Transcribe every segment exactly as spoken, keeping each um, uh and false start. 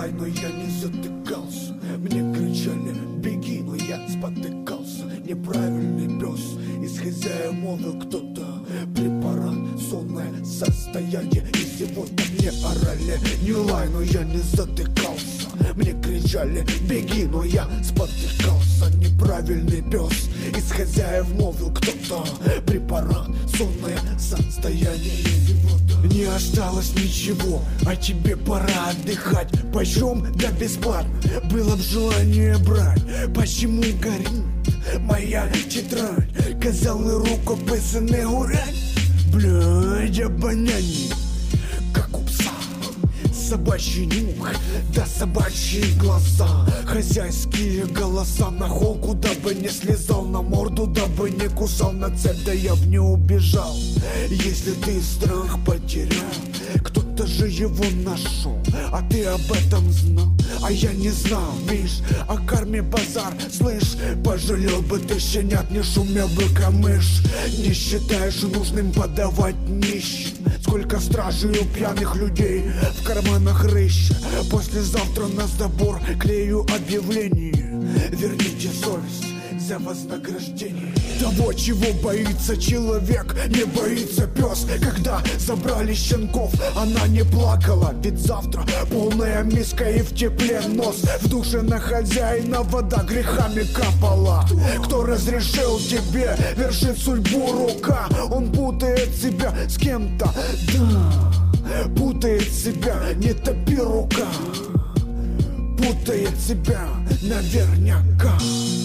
лай, но я не затыкался. Мне кричали беги, но я спотыкался. Неправильный пес из хозяев молвил кто-то. Препарат, сонное состояние. И сегодня мне орали не лай, но я не затыкался. Мне кричали беги, но я спотыкался. Неправильный пес из хозяев молвил кто-то. Препарат, сонное состояние. Не осталось ничего, а тебе пора отдыхать. Пойдем, да бесплатно, было б желание брать. Почему горит моя тетрадь? Казали рукописи не горять. Блядь, обоняние, как у пса. Собачий нюх, да собачьи глаза. Хозяйские голоса на холку, дабы не слезал на морду, дабы не кусал на цепь, да я б не убежал. Если ты страх потерял, кто-то же его нашел, а ты об этом знал, а я не знал. Видишь, о карме базар, слышь, пожалел бы ты щенят, не шумел бы камыш. Не считаешь нужным подавать нищим. Сколько стражей у пьяных людей в карманах рыща. Послезавтра на забор клею объявление: верните совесть за вознаграждение. Того, чего боится человек, не боится пес. Когда забрали щенков, она не плакала, ведь завтра полная миска и в тепле нос. В душе на хозяина вода грехами капала. Кто разрешил тебе вершить судьбу? Рука. Он путает себя с кем-то, да, путает себя, не топи рука. Путает себя наверняка.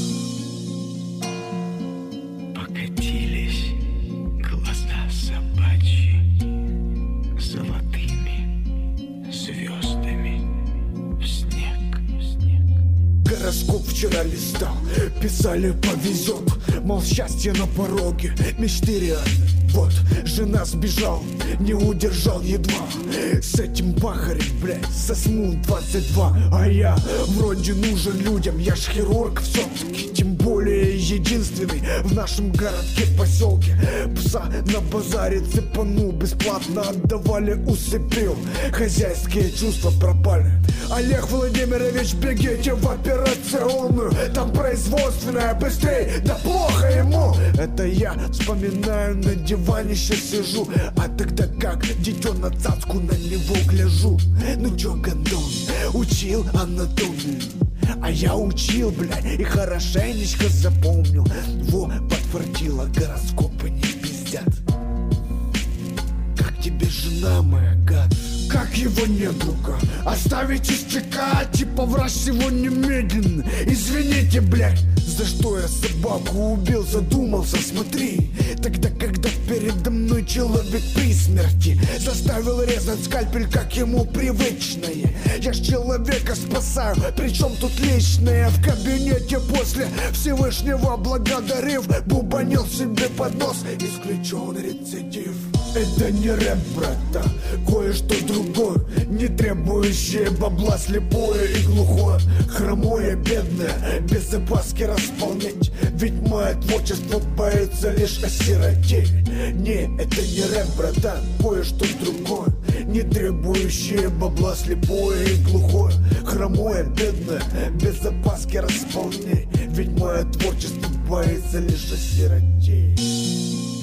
Покатились глаза собачьи золотыми звездами в снег, в снег. Гороскоп вчера листал, писали повезет, мол, счастье на пороге, мечты реальны. Вот, жена сбежал, не удержал едва. С этим пахарем, блядь, сосмул двадцать два. А я вроде нужен людям, я ж хирург все-таки. Тем более единственный в нашем городке, поселке. Пса на базаре цепанул, бесплатно отдавали, усыпил. Хозяйские чувства пропали. Олег Владимирович, бегите в операционную, там производственная, быстрей, да плохо ему. Это я вспоминаю, на диване сейчас сижу, а тогда как дитё на цацку на него гляжу. Ну чё, гондон, учил анатомию, а я учил, блядь, и хорошенечко запомнил. Во, подфартило, гороскопы не пиздят. Как тебе жена моя, гад? Как его недруга оставить истекать, типа врач сегодня медленно. Извините, блядь, за что я собаку убил, задумался, смотри. Тогда, когда передо мной человек при смерти, заставил резать скальпель, как ему привычное. Я ж человека спасаю, причем тут личное. В кабинете после Всевышнего благодарив, бубанил себе под нос, исключен рецидив. Это не рэп, брата, кое-что другое, не требующее бабла, слепое и глухое, хромое, бедное, без опаски располнять. Ведь мое творчество боится лишь осиротеть. Не, это не рэп, братан, кое-что другое, не требующее бабла, слепое и глухое, хромое, бедное, без опаски располнять. Ведь мое творчество боится лишь осиротеть.